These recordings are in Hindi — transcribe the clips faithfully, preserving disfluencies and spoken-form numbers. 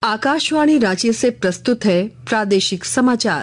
आकाशवाणी रांची से प्रस्तुत है प्रादेशिक समाचार।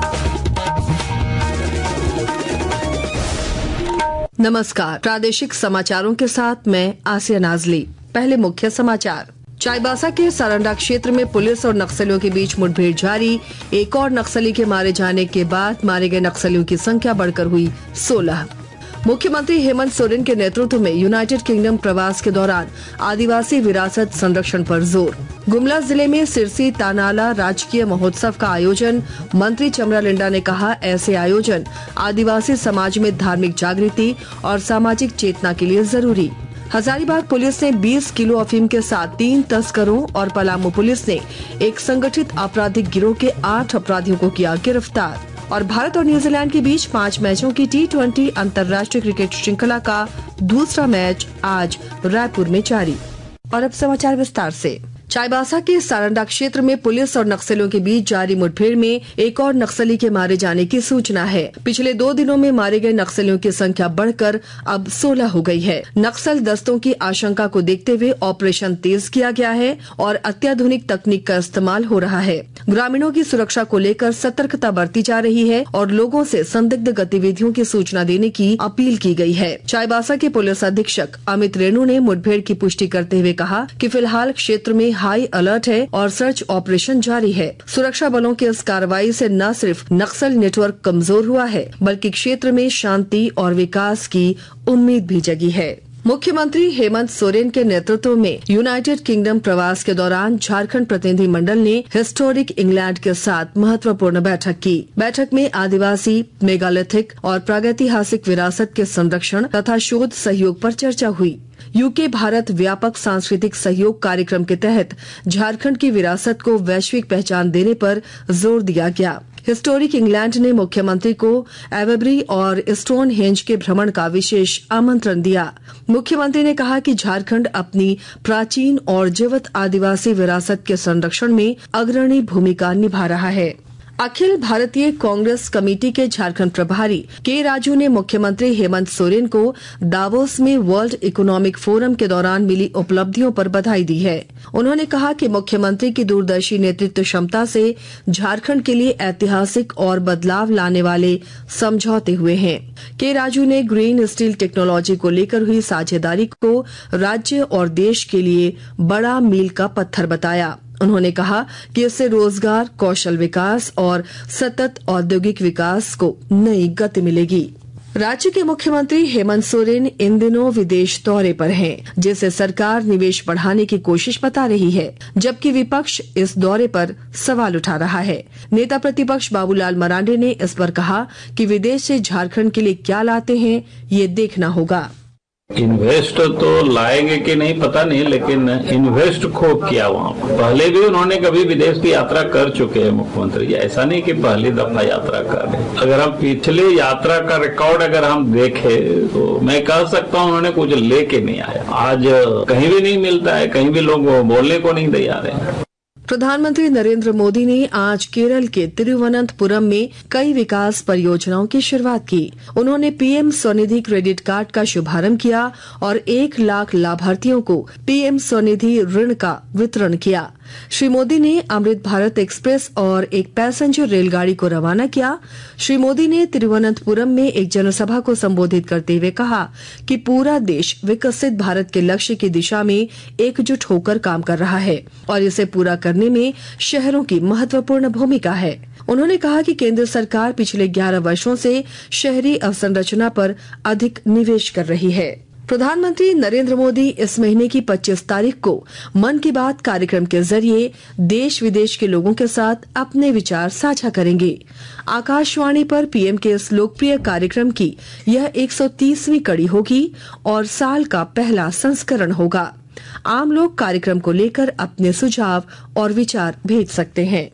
नमस्कार, प्रादेशिक समाचारों के साथ मैं आसिया नाजली। पहले मुख्य समाचार। चाईबासा के सारंडा क्षेत्र में पुलिस और नक्सलियों के बीच मुठभेड़ जारी। एक और नक्सली के मारे जाने के बाद मारे गए नक्सलियों की संख्या बढ़कर हुई सोलह। मुख्यमंत्री हेमंत सोरेन के नेतृत्व में यूनाइटेड किंगडम प्रवास के दौरान आदिवासी विरासत संरक्षण पर जोर। गुमला जिले में सिरसी तानाला राजकीय महोत्सव का आयोजन। मंत्री चमरा लिंडा ने कहा, ऐसे आयोजन आदिवासी समाज में धार्मिक जागृति और सामाजिक चेतना के लिए जरूरी। हजारीबाग पुलिस ने बीस किलो अफीम के साथ तीन तस्करों और पलामू पुलिस ने एक संगठित आपराधिक गिरोह के आठ अपराधियों को किया गिरफ्तार। और भारत और न्यूजीलैंड के बीच पांच मैचों की टी ट्वेंटी अंतर्राष्ट्रीय क्रिकेट श्रृंखला का दूसरा मैच आज रायपुर में जारी। और अब समाचार विस्तार से। चाईबासा के सारंडा क्षेत्र में पुलिस और नक्सलियों के बीच जारी मुठभेड़ में एक और नक्सली के मारे जाने की सूचना है। पिछले दो दिनों में मारे गए नक्सलियों की संख्या बढ़कर अब सोलह हो गई है। नक्सल दस्तों की आशंका को देखते हुए ऑपरेशन तेज किया गया है और अत्याधुनिक तकनीक का इस्तेमाल हो रहा है। ग्रामीणों की सुरक्षा को लेकर सतर्कता बरती जा रही है और लोगों से संदिग्ध गतिविधियों की सूचना देने की अपील की गई है। चाईबासा के पुलिस अधीक्षक अमित रेणु ने मुठभेड़ की पुष्टि करते हुए कहा कि फिलहाल क्षेत्र में हाई अलर्ट है और सर्च ऑपरेशन जारी है। सुरक्षा बलों की इस कार्रवाई से न सिर्फ नक्सल नेटवर्क कमजोर हुआ है, बल्कि क्षेत्र में शांति और विकास की उम्मीद भी जगी है। मुख्यमंत्री हेमंत सोरेन के नेतृत्व में यूनाइटेड किंगडम प्रवास के दौरान झारखंड प्रतिनिधि मंडल ने हिस्टोरिक इंग्लैंड के साथ महत्वपूर्ण बैठक की। बैठक में आदिवासी, मेगालिथिक और प्रागैतिहासिक विरासत के संरक्षण तथा शोध सहयोग पर चर्चा हुई। यूके भारत व्यापक सांस्कृतिक सहयोग कार्यक्रम के तहत झारखंड की विरासत को वैश्विक पहचान देने पर जोर दिया गया। हिस्टोरिक इंग्लैंड ने मुख्यमंत्री को एवेब्री और स्टोन हेंज के भ्रमण का विशेष आमंत्रण दिया। मुख्यमंत्री ने कहा कि झारखंड अपनी प्राचीन और जीवित आदिवासी विरासत के संरक्षण में अग्रणी भूमिका निभा रहा है। अखिल भारतीय कांग्रेस कमेटी के झारखंड प्रभारी के राजू ने मुख्यमंत्री हेमंत सोरेन को दावोस में वर्ल्ड इकोनॉमिक फोरम के दौरान मिली उपलब्धियों पर बधाई दी है। उन्होंने कहा कि मुख्यमंत्री की दूरदर्शी नेतृत्व क्षमता से झारखंड के लिए ऐतिहासिक और बदलाव लाने वाले समझौते हुए हैं। के राजू ने ग्रीन स्टील टेक्नोलॉजी को लेकर हुई साझेदारी को राज्य और देश के लिए बड़ा मील का पत्थर बताया। उन्होंने कहा कि इससे रोजगार, कौशल विकास और सतत औद्योगिक विकास को नई गति मिलेगी। राज्य के मुख्यमंत्री हेमंत सोरेन इन दिनों विदेश दौरे पर हैं, जिससे सरकार निवेश बढ़ाने की कोशिश बता रही है, जबकि विपक्ष इस दौरे पर सवाल उठा रहा है। नेता प्रतिपक्ष बाबूलाल मरांडी ने इस पर कहा कि विदेश से झारखंड के लिए क्या लाते हैं, ये देखना होगा। इन्वेस्ट तो लाएंगे कि नहीं पता नहीं, लेकिन इन्वेस्ट खूब किया वहाँ पर। पहले भी उन्होंने कभी विदेश की यात्रा कर चुके हैं मुख्यमंत्री जी, ऐसा नहीं कि पहली दफा यात्रा कर रहे। अगर हम पिछले यात्रा का रिकॉर्ड अगर हम देखें तो मैं कह सकता हूँ उन्होंने कुछ लेके नहीं आया। आज कहीं भी नहीं मिलता है, कहीं भी लोग बोलने को नहीं तैयार है। प्रधानमंत्री नरेंद्र मोदी ने आज केरल के तिरुवनंतपुरम में कई विकास परियोजनाओं की शुरुआत की। उन्होंने पीएम स्वनिधि क्रेडिट कार्ड का शुभारंभ किया और एक लाख लाभार्थियों को पीएम स्वनिधि ऋण का वितरण किया। श्री मोदी ने अमृत भारत एक्सप्रेस और एक पैसेंजर रेलगाड़ी को रवाना किया। श्री मोदी ने तिरुवनंतपुरम में एक जनसभा को संबोधित करते हुए कहा कि पूरा देश विकसित भारत के लक्ष्य की दिशा में एकजुट होकर काम कर रहा है और इसे पूरा करने में शहरों की महत्वपूर्ण भूमिका है। उन्होंने कहा कि केंद्र सरकार पिछले ग्यारह वर्षों से शहरी अवसंरचना पर अधिक निवेश कर रही है। प्रधानमंत्री नरेंद्र मोदी इस महीने की पच्चीस तारीख को मन की बात कार्यक्रम के जरिए देश विदेश के लोगों के साथ अपने विचार साझा करेंगे। आकाशवाणी पर पीएम के इस लोकप्रिय कार्यक्रम की यह एक सौ तीसवीं कड़ी होगी और साल का पहला संस्करण होगा। आम लोग कार्यक्रम को लेकर अपने सुझाव और विचार भेज सकते हैं।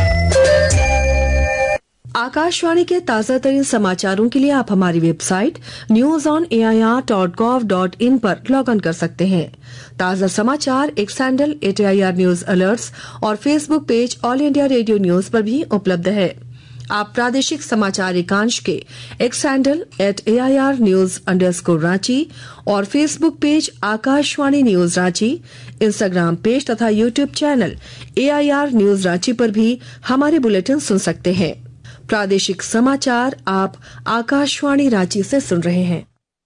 आकाशवाणी के ताजा तरीन समाचारों के लिए आप हमारी website news on A I R dot gov dot in पर लॉग इन कर सकते हैं। ताजा समाचार X handle at A I R news alerts और Facebook page All India Radio news पर भी उपलब्ध है। आप प्रादेशिक समाचार एकांश के X handle at A I R news underscore Ranchi और Facebook page Akashvani news Ranchi, Instagram page तथा YouTube channel A I R news Ranchi पर भी हमारे बुलेटिन सुन सकते हैं। प्रादेशिक समाचार आप आकाशवाणी रांची से सुन रहे हैं।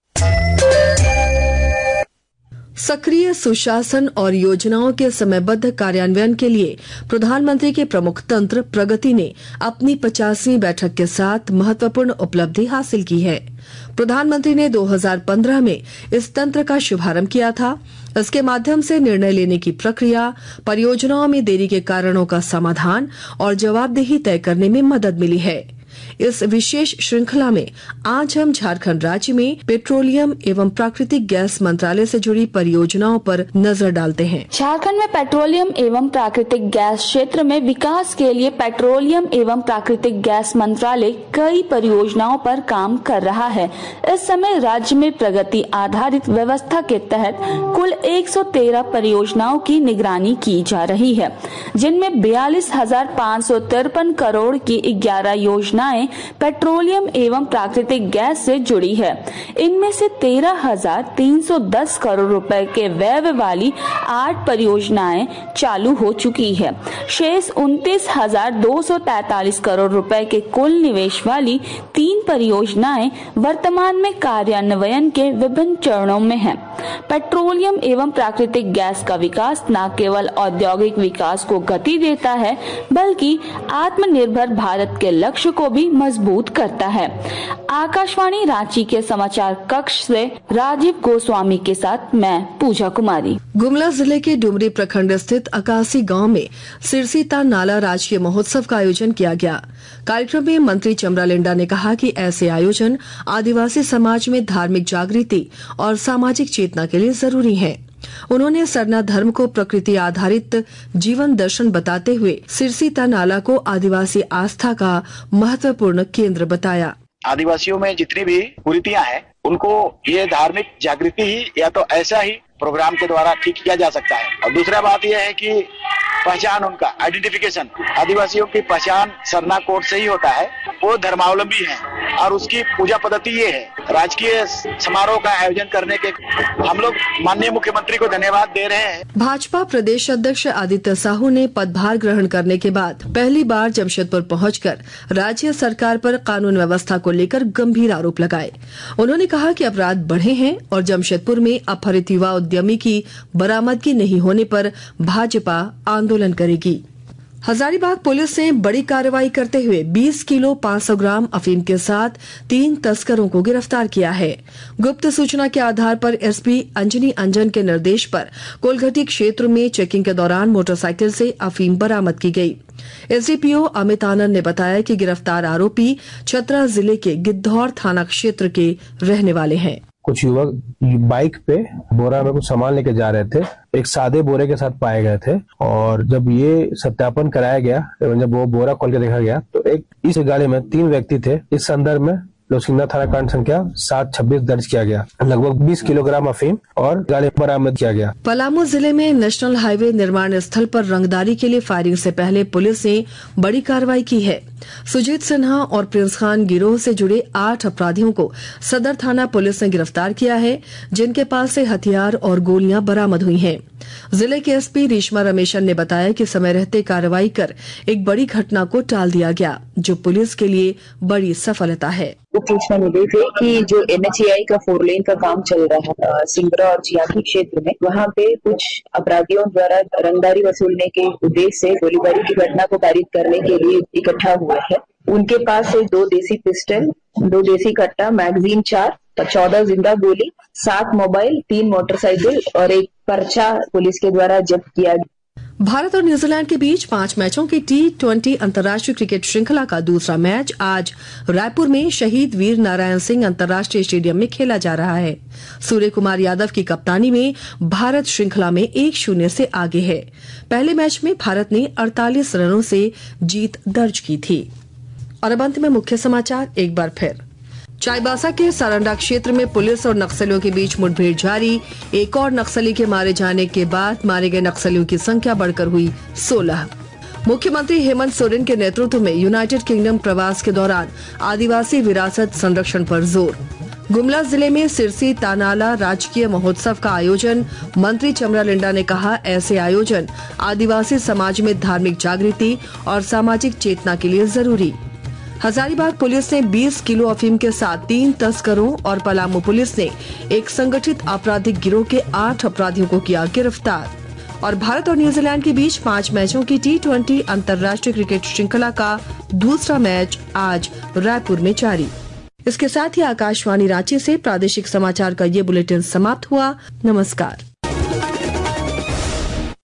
सक्रिय सुशासन और योजनाओं के समयबद्ध कार्यान्वयन के लिए प्रधानमंत्री के प्रमुख तंत्र प्रगति ने अपनी पचासवीं बैठक के साथ महत्वपूर्ण उपलब्धि हासिल की है। प्रधानमंत्री ने दो हज़ार पंद्रह में इस तंत्र का शुभारंभ किया था। इसके माध्यम से निर्णय लेने की प्रक्रिया, परियोजनाओं में देरी के कारणों का समाधान और जवाबदेही तय करने में मदद मिली है। इस विशेष श्रृंखला में आज हम झारखंड राज्य में पेट्रोलियम एवं प्राकृतिक गैस मंत्रालय से जुड़ी परियोजनाओं पर नजर डालते हैं। झारखंड में पेट्रोलियम एवं प्राकृतिक गैस क्षेत्र में विकास के लिए पेट्रोलियम एवं प्राकृतिक गैस मंत्रालय कई परियोजनाओं पर काम कर रहा है। इस समय राज्य में प्रगति आधारित व्यवस्था के तहत कुल एक सौ तेरह परियोजनाओं की निगरानी की जा रही है, जिनमें बयालीस हजार पाँच सौ तिरपन करोड़ की ग्यारह योजनाएं पेट्रोलियम एवं प्राकृतिक गैस से जुड़ी है। इनमें से तेरह हजार तीन सौ दस करोड़ रुपए के व्यय वाली आठ परियोजनाएं चालू हो चुकी है। शेष उनतीस हजार दो सौ तैतालीस करोड़ रुपए के कुल निवेश वाली तीन परियोजनाएं वर्तमान में कार्यान्वयन के विभिन्न चरणों में हैं। पेट्रोलियम एवं प्राकृतिक गैस का विकास न केवल औद्योगिक विकास को गति देता है, बल्कि आत्मनिर्भर भारत के लक्ष्य को भी मजबूत करता है। आकाशवाणी रांची के समाचार कक्ष से राजीव गोस्वामी के साथ मैं पूजा कुमारी। गुमला जिले के डुमरी प्रखंड स्थित अकासी गांव में सिरसीता नाला राजकीय महोत्सव का आयोजन किया गया। कार्यक्रम में मंत्री चमरा लिंडा ने कहा कि ऐसे आयोजन आदिवासी समाज में धार्मिक जागृति और सामाजिक चेतना के लिए जरूरी है। उन्होंने सरना धर्म को प्रकृति आधारित जीवन दर्शन बताते हुए सिरसीता नाला को आदिवासी आस्था का महत्वपूर्ण केंद्र बताया। आदिवासियों में जितनी भी कुरीतियां हैं, उनको ये धार्मिक जागृति ही या तो ऐसा ही प्रोग्राम के द्वारा ठीक किया जा सकता है। और दूसरा बात यह है कि पहचान, उनका आइडेंटिफिकेशन, आदिवासियों की पहचान सरना कोड से ही होता है। वो धर्मावलंबी हैं और उसकी पूजा पद्धति ये है। राजकीय समारोह का आयोजन करने के हम लोग माननीय मुख्यमंत्री को धन्यवाद दे रहे हैं। भाजपा प्रदेश अध्यक्ष आदित्य साहू ने पदभार ग्रहण करने के बाद पहली बार जमशेदपुर पहुंचकर राज्य सरकार पर कानून व्यवस्था को लेकर गंभीर आरोप लगाए। उन्होंने कहा कि अपराध बढ़े हैं और जमशेदपुर में अपहरित युवा उद्यमी की बरामदगी नहीं होने पर भाजपा आंदोलन करेगी। हजारीबाग पुलिस ने बड़ी कार्रवाई करते हुए बीस किलो पाँच सौ ग्राम अफीम के साथ तीन तस्करों को गिरफ्तार किया है। गुप्त सूचना के आधार पर एसपी अंजनी अंजन के निर्देश पर कोलघटी क्षेत्र में चेकिंग के दौरान मोटरसाइकिल से अफीम बरामद की गई। एसडीपीओ अमित आनंद ने बताया कि गिरफ्तार आरोपी चतरा जिले के गिद्धौर थाना क्षेत्र के रहने वाले हैं। कुछ युवक बाइक पे बोरा में कुछ सामान लेके जा रहे थे, एक सादे बोरे के साथ पाए गए थे। और जब ये सत्यापन कराया गया, जब वो बोरा खोल के देखा गया तो एक इस गाड़ी में तीन व्यक्ति थे। इस संदर्भ में लोसिंदा थाना कांड संख्या सात छब्बीस दर्ज किया गया। लगभग बीस किलोग्राम अफीम और गाड़ी बरामद किया गया। पलामू जिले में नेशनल हाईवे निर्माण स्थल पर रंगदारी के लिए फायरिंग से पहले पुलिस ने बड़ी कार्रवाई की है। सुजीत सिन्हा और प्रिंस खान गिरोह से जुड़े आठ अपराधियों को सदर थाना पुलिस ने गिरफ्तार किया है, जिनके पास से हथियार और गोलियां बरामद हुई हैं। जिले के एसपी रेशमा रमेशन ने बताया कि समय रहते कार्रवाई कर एक बड़ी घटना को टाल दिया गया, जो पुलिस के लिए बड़ी सफलता है। सूचना मिली थी कि जो एनएचएआई का फोर लेन का काम चल रहा है सिंगरा और चियाकी क्षेत्र में, वहाँ पे कुछ अपराधियों द्वारा रंगदारी वसूलने के उद्देश्य से गोलीबारी की घटना को पारित करने के लिए इकट्ठा हुए हैं। उनके पास से दो देसी पिस्टल, दो देसी कट्टा, मैगजीन चार, चौदह जिंदा गोली, सात मोबाइल, तीन मोटरसाइकिल और एक पर्चा पुलिस के द्वारा जब्त किया गया। भारत और न्यूजीलैंड के बीच पांच मैचों की टी ट्वेंटी अंतर्राष्ट्रीय क्रिकेट श्रृंखला का दूसरा मैच आज रायपुर में शहीद वीर नारायण सिंह अंतर्राष्ट्रीय स्टेडियम में खेला जा रहा है। सूर्य कुमार यादव की कप्तानी में भारत श्रृंखला में एक शून्य से आगे है। पहले मैच में भारत ने अड़तालीस रनों से जीत दर्ज की थी। और अब अंत में मुख्य समाचार एक बार फिर। चाईबासा के सारंडा क्षेत्र में पुलिस और नक्सलियों के बीच मुठभेड़ जारी। एक और नक्सली के मारे जाने के बाद मारे गए नक्सलियों की संख्या बढ़कर हुई सोलह। मुख्यमंत्री हेमंत सोरेन के नेतृत्व में यूनाइटेड किंगडम प्रवास के दौरान आदिवासी विरासत संरक्षण पर जोर। गुमला जिले में सिरसी तानाला राजकीय महोत्सव का आयोजन। मंत्री चमरा लिंडा ने कहा, ऐसे आयोजन आदिवासी समाज में धार्मिक जागृति और सामाजिक चेतना के लिए जरूरी। हजारीबाग पुलिस ने बीस किलो अफीम के साथ तीन तस्करों और पलामू पुलिस ने एक संगठित आपराधिक गिरोह के आठ अपराधियों को किया गिरफ्तार। और भारत और न्यूजीलैंड के बीच पांच मैचों की टी ट्वेंटी अंतर्राष्ट्रीय क्रिकेट श्रृंखला का दूसरा मैच आज रायपुर में जारी। इसके साथ ही आकाशवाणी रांची से प्रादेशिक समाचार का ये बुलेटिन समाप्त हुआ। नमस्कार।